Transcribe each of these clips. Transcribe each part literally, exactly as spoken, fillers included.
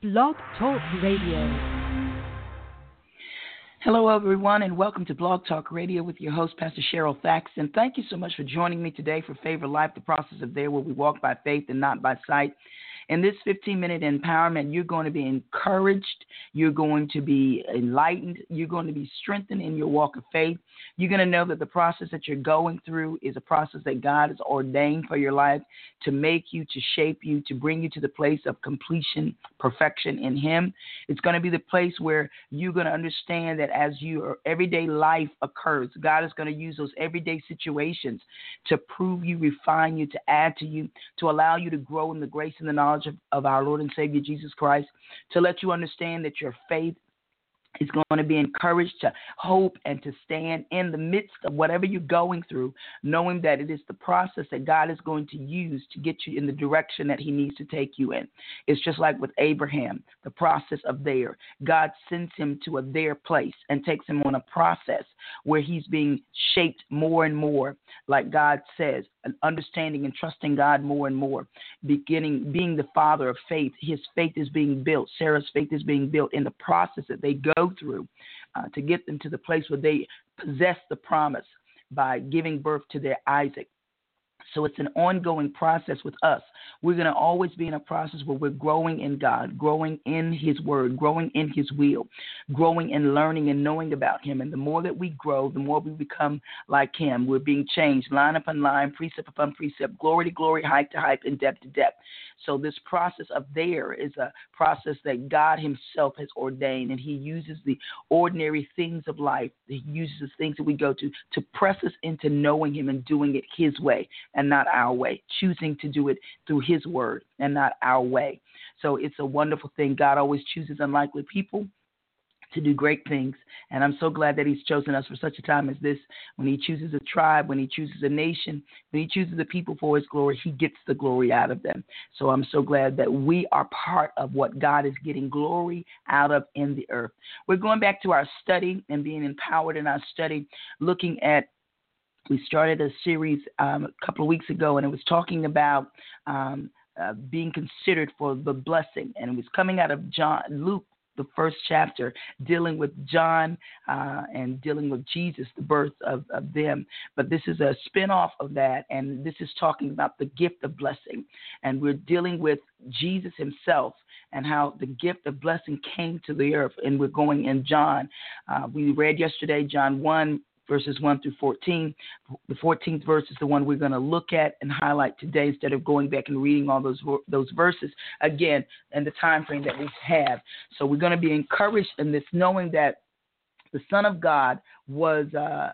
Blog Talk Radio. Hello, everyone, and welcome to Blog Talk Radio with your host, Pastor Cheryl Thaxton. Thank you so much for joining me today for Favor Life, the process of there where we walk by faith and not by sight. In this fifteen-minute empowerment, you're going to be encouraged, you're going to be enlightened, you're going to be strengthened in your walk of faith. You're going to know that the process that you're going through is a process that God has ordained for your life to make you, to shape you, to bring you to the place of completion, perfection in Him. It's going to be the place where you're going to understand that as your everyday life occurs, God is going to use those everyday situations to prove you, refine you, to add to you, to allow you to grow in the grace and the knowledge Of, of our Lord and Savior Jesus Christ, to let you understand that your faith is going to be encouraged to hope and to stand in the midst of whatever you're going through, knowing that it is the process that God is going to use to get you in the direction that He needs to take you in. It's just like with Abraham, the process of there. God sends him to a there place and takes him on a process where he's being shaped more and more, like God says, and understanding and trusting God more and more, beginning being the father of faith. His faith is being built. Sarah's faith is being built in the process that they go through uh, to get them to the place where they possess the promise by giving birth to their Isaac. So it's an ongoing process with us. We're going to always be in a process where we're growing in God, growing in His Word, growing in His will, growing and learning and knowing about Him. And the more that we grow, the more we become like Him. We're being changed line upon line, precept upon precept, glory to glory, height to height, and depth to depth. So this process of there is a process that God Himself has ordained, and He uses the ordinary things of life. He uses the things that we go to to press us into knowing Him and doing it His way and not our way, choosing to do it through His Word and not our way. So it's a wonderful thing. God always chooses unlikely people to do great things, and I'm so glad that He's chosen us for such a time as this. When He chooses a tribe, when He chooses a nation, when He chooses a people for His glory, He gets the glory out of them. So I'm so glad that we are part of what God is getting glory out of in the earth. We're going back to our study and being empowered in our study, looking at We started a series um, a couple of weeks ago, and it was talking about um, uh, being considered for the blessing. And it was coming out of John, Luke, the first chapter, dealing with John uh, and dealing with Jesus, the birth of, of them. But this is a spinoff of that, and this is talking about the gift of blessing. And we're dealing with Jesus Himself and how the gift of blessing came to the earth. And we're going in John. Uh, we read yesterday John one, verses one through fourteen. The fourteenth verse is the one we're going to look at and highlight today instead of going back and reading all those those verses again in the time frame that we have. So we're going to be encouraged in this, knowing that the Son of God was uh,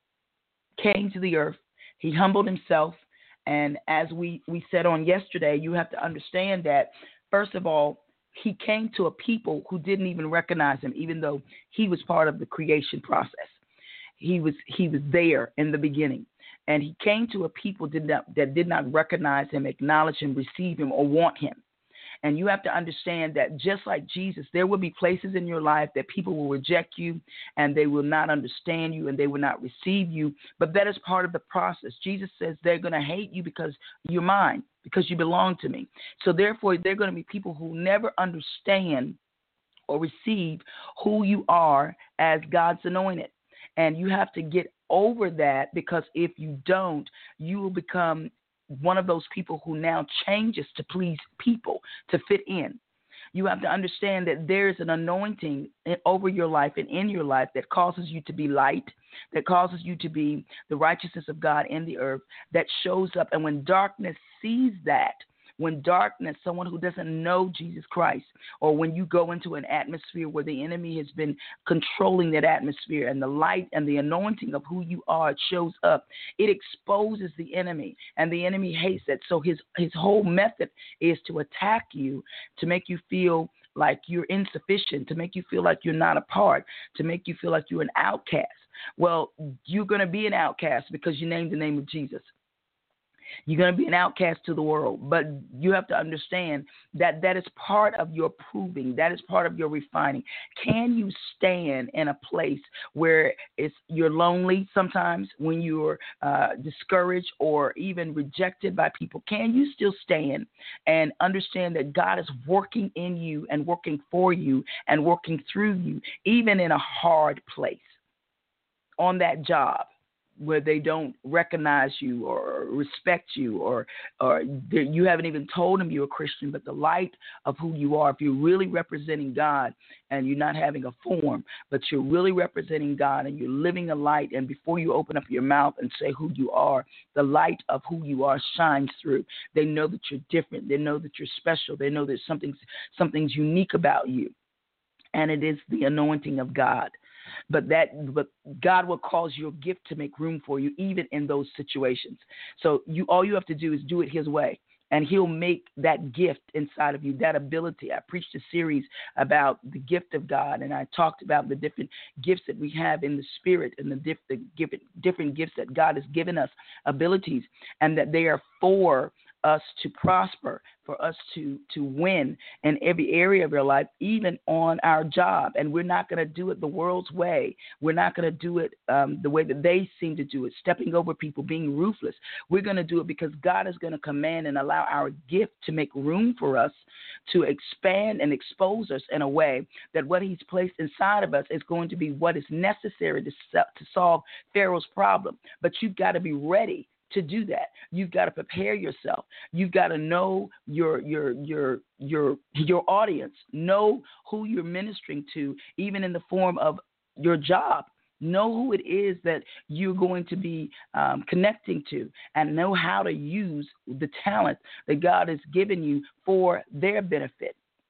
came to the earth. He humbled Himself. And as we, we said on yesterday, you have to understand that, first of all, He came to a people who didn't even recognize Him, even though He was part of the creation process. He was he was there in the beginning, and He came to a people did not, that did not recognize Him, acknowledge Him, receive Him, or want Him. And you have to understand that just like Jesus, there will be places in your life that people will reject you, and they will not understand you, and they will not receive you. But that is part of the process. Jesus says they're going to hate you because you're mine, because you belong to me. So therefore, they're going to be people who never understand or receive who you are as God's anointed. And you have to get over that, because if you don't, you will become one of those people who now changes to please people, to fit in. You have to understand that there's an anointing over your life and in your life that causes you to be light, that causes you to be the righteousness of God in the earth, that shows up. And when darkness sees that, when darkness, someone who doesn't know Jesus Christ, or when you go into an atmosphere where the enemy has been controlling that atmosphere, and the light and the anointing of who you are shows up, it exposes the enemy, and the enemy hates that. So his, his whole method is to attack you, to make you feel like you're insufficient, to make you feel like you're not a part, to make you feel like you're an outcast. Well, you're going to be an outcast because you named the name of Jesus. You're going to be an outcast to the world, but you have to understand that that is part of your proving. That is part of your refining. Can you stand in a place where it's you're lonely sometimes, when you're uh, discouraged or even rejected by people? Can you still stand and understand that God is working in you and working for you and working through you, even in a hard place, on that job where they don't recognize you or respect you, or or you haven't even told them you're a Christian, but the light of who you are, if you're really representing God and you're not having a form, but you're really representing God and you're living a light, and before you open up your mouth and say who you are, the light of who you are shines through. They know that you're different. They know that you're special. They know there's something, something's unique about you, and it is the anointing of God. But that, but God will cause your gift to make room for you, even in those situations. So you, all you have to do is do it His way, and He'll make that gift inside of you, that ability. I preached a series about the gift of God, and I talked about the different gifts that we have in the Spirit, and the, diff, the different, different gifts that God has given us, abilities, and that they are for us to prosper, for us to to win in every area of your life, even on our job. And we're not going to do it the world's way. We're not going to do it um, the way that they seem to do it, stepping over people, being ruthless. We're going to do it because God is going to command and allow our gift to make room for us to expand and expose us in a way that what He's placed inside of us is going to be what is necessary to, to solve Pharaoh's problem. But you've got to be ready to do that. You've got to prepare yourself. You've got to know your your your your your audience. Know who you're ministering to, even in the form of your job. Know who it is that you're going to be um, connecting to, and know how to use the talent that God has given you for their benefit.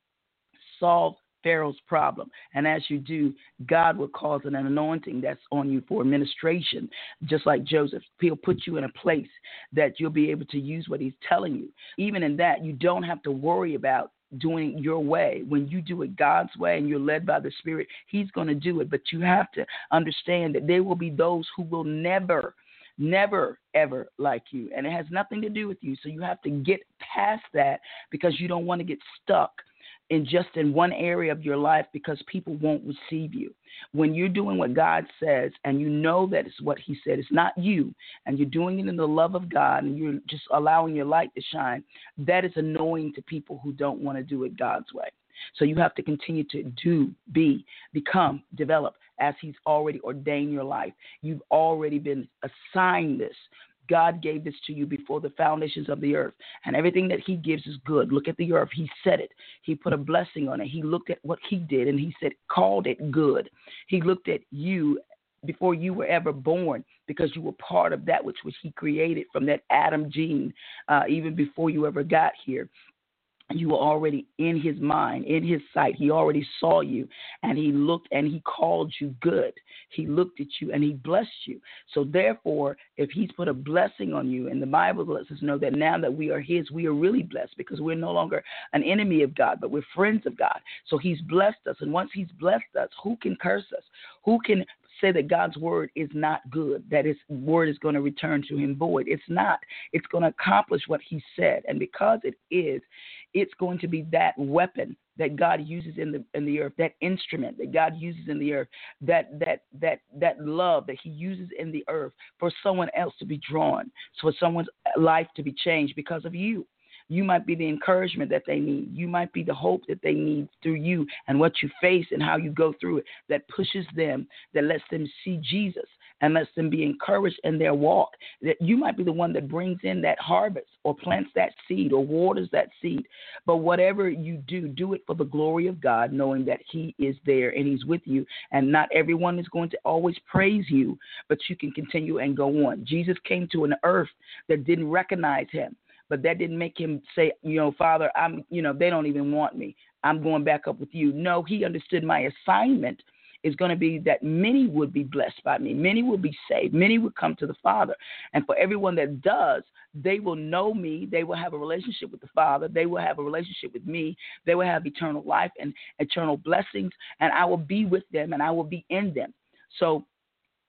Solve Pharaoh's problem. And as you do, God will cause an anointing that's on you for administration, just like Joseph. He'll put you in a place that you'll be able to use what He's telling you. Even in that, you don't have to worry about doing your way. When you do it God's way and you're led by the Spirit, He's going to do it. But you have to understand that there will be those who will never Never, ever like you. And it has nothing to do with you. So you have to get past that, because you don't want to get stuck in just in one area of your life because people won't receive you. When you're doing what God says and you know that it's what He said, it's not you, and you're doing it in the love of God and you're just allowing your light to shine, that is annoying to people who don't want to do it God's way. So you have to continue to do, be, become, develop as He's already ordained your life. You've already been assigned this. God gave this to you before the foundations of the earth, and everything that He gives is good. Look at the earth. He said it. He put a blessing on it. He looked at what He did, and He said, called it good. He looked at you before you were ever born, because you were part of that which, which He created from that Adam gene, uh, even before you ever got here. You were already in His mind, in His sight. He already saw you, and He looked and He called you good. He looked at you and He blessed you. So therefore, if He's put a blessing on you, and the Bible lets us know that now that we are His, we are really blessed, because we're no longer an enemy of God, but we're friends of God. So He's blessed us. And once He's blessed us, who can curse us? Who can say that God's word is not good, that His word is going to return to Him void? It's not. It's going to accomplish what He said. And because it is, it's going to be that weapon that God uses in the in the earth, that instrument that God uses in the earth, that that that that love that He uses in the earth for someone else to be drawn, for someone's life to be changed because of you. You might be the encouragement that they need. You might be the hope that they need through you and what you face and how you go through it, that pushes them, that lets them see Jesus and lets them be encouraged in their walk. That you might be the one that brings in that harvest or plants that seed or waters that seed. But whatever you do, do it for the glory of God, knowing that He is there and He's with you. And not everyone is going to always praise you, but you can continue and go on. Jesus came to an earth that didn't recognize Him. But that didn't make Him say, you know, Father, I'm, you know, they don't even want me. I'm going back up with you. No, He understood my assignment is going to be that many would be blessed by me. Many will be saved. Many will come to the Father. And for everyone that does, they will know me. They will have a relationship with the Father. They will have a relationship with me. They will have eternal life and eternal blessings. And I will be with them and I will be in them. So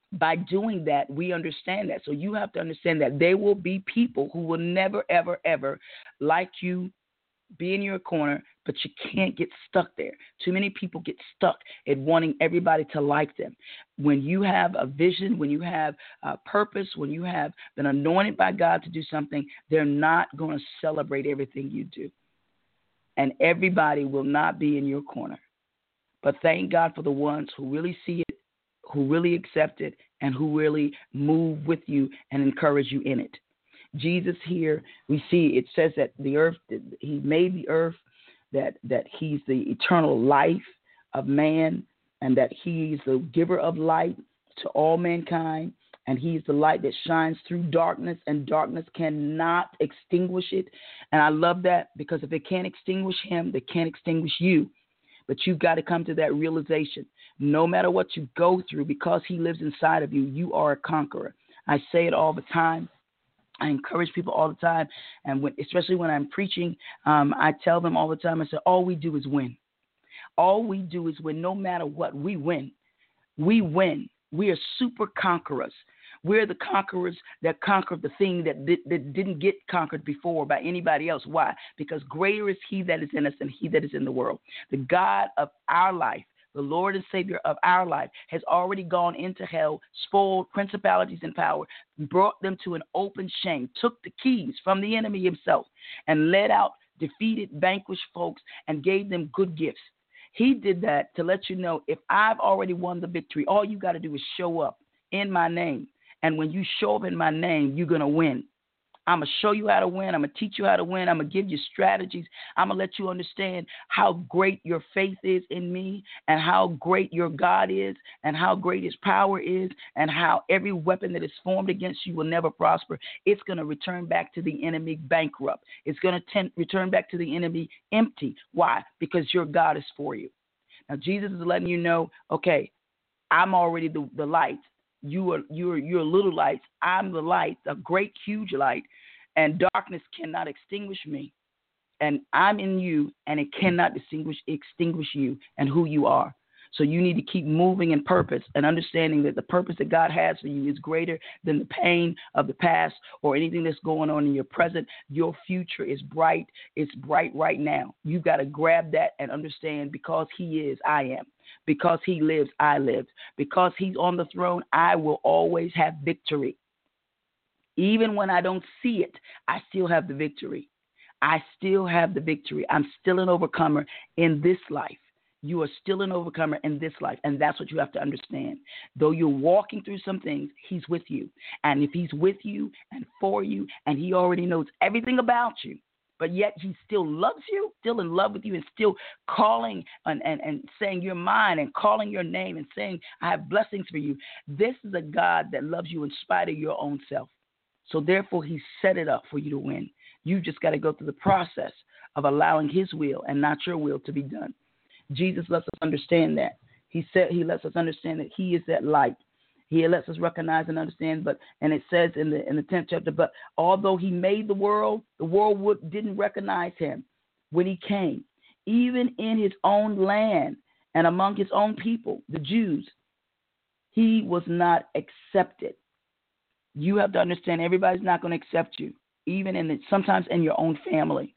By doing that, we understand that. So you have to understand that there will be people who will never, ever, ever like you, be in your corner, but you can't get stuck there. Too many people get stuck at wanting everybody to like them. When you have a vision, when you have a purpose, when you have been anointed by God to do something, they're not going to celebrate everything you do. And everybody will not be in your corner. But thank God for the ones who really see it, who really accept it, and who really move with you and encourage you in it. Jesus here, we see it says that the earth, he made the earth, that, that he's the eternal life of man, and that he's the giver of light to all mankind, and he's the light that shines through darkness, and darkness cannot extinguish it. And I love that, because if it can't extinguish him, they can't extinguish you. But you've got to come to that realization. No matter what you go through, because he lives inside of you, you are a conqueror. I say it all the time. I encourage people all the time. And when, especially when I'm preaching, um, I tell them all the time, I say, all we do is win. All we do is win. No matter what, we win. We win. We are super conquerors. We're the conquerors that conquered the thing that, did, that didn't get conquered before by anybody else. Why? Because greater is he that is in us than he that is in the world. The God of our life, the Lord and Savior of our life, has already gone into hell, spoiled principalities and power, brought them to an open shame, took the keys from the enemy himself, and led out defeated, vanquished folks and gave them good gifts. He did that to let you know, if I've already won the victory, all you got to do is show up in my name. And when you show up in my name, you're going to win. I'm going to show you how to win. I'm going to teach you how to win. I'm going to give you strategies. I'm going to let you understand how great your faith is in me, and how great your God is, and how great his power is, and how every weapon that is formed against you will never prosper. It's going to return back to the enemy bankrupt. It's going to ten- return back to the enemy empty. Why? Because your God is for you. Now, Jesus is letting you know, okay, I'm already the, the light. You are you're you're little lights. I'm the light, a great huge light, and darkness cannot extinguish me. And I'm in you, and it cannot distinguish extinguish you and who you are. So you need to keep moving in purpose and understanding that the purpose that God has for you is greater than the pain of the past or anything that's going on in your present. Your future is bright. It's bright right now. You've got to grab that and understand, because he is, I am. Because he lives, I live. Because he's on the throne, I will always have victory. Even when I don't see it, I still have the victory. I still have the victory. I'm still an overcomer in this life. You are still an overcomer in this life, and that's what you have to understand. Though you're walking through some things, he's with you. And if he's with you and for you, and he already knows everything about you, but yet he still loves you, still in love with you, and still calling and, and, and saying you're mine, and calling your name and saying I have blessings for you. This is a God that loves you in spite of your own self. So therefore, he set it up for you to win. You just got to go through the process of allowing his will and not your will to be done. Jesus lets us understand that. He said he lets us understand that he is that light. He lets us recognize and understand. But and it says in the in the tenth chapter, but although he made the world, the world would, didn't recognize him when he came. Even in his own land and among his own people, the Jews, he was not accepted. You have to understand, everybody's not going to accept you, even in the, sometimes in your own family.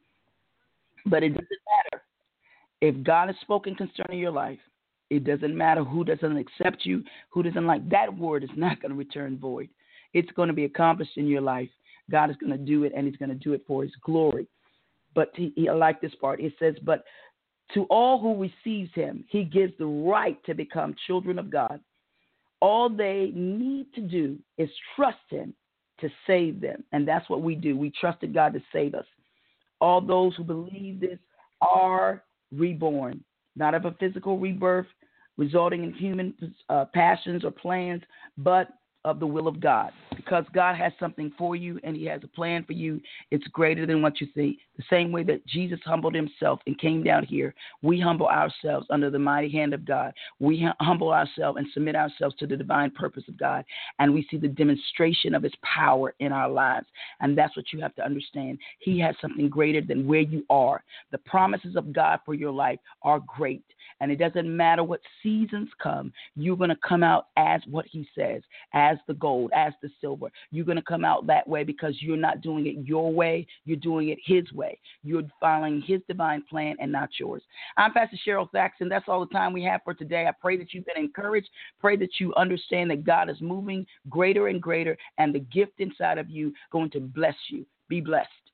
But it doesn't matter. If God has spoken concerning your life, it doesn't matter who doesn't accept you, who doesn't like. That word is not going to return void. It's going to be accomplished in your life. God is going to do it, and he's going to do it for his glory. But he, he, I like this part. It says, but to all who receives him, he gives the right to become children of God. All they need to do is trust him to save them. And that's what we do. We trusted God to save us. All those who believe this are reborn, not of a physical rebirth resulting in human uh, passions or plans, but of the will of God, because God has something for you and he has a plan for you. It's greater than what you think. The same way that Jesus humbled himself and came down here, we humble ourselves under the mighty hand of God. We humble ourselves and submit ourselves to the divine purpose of God, and we see the demonstration of his power in our lives. And that's what you have to understand. He has something greater than where you are. The promises of God for your life are great, and it doesn't matter what seasons come. You're going to come out as what he says, as the gold, as the silver. You're going to come out that way because you're not doing it your way. You're doing it his way. You're following his divine plan and not yours. I'm Pastor Cheryl Thaxton. That's all the time we have for today. I pray that you've been encouraged. Pray that you understand that God is moving greater and greater, and the gift inside of you going to bless you. Be blessed.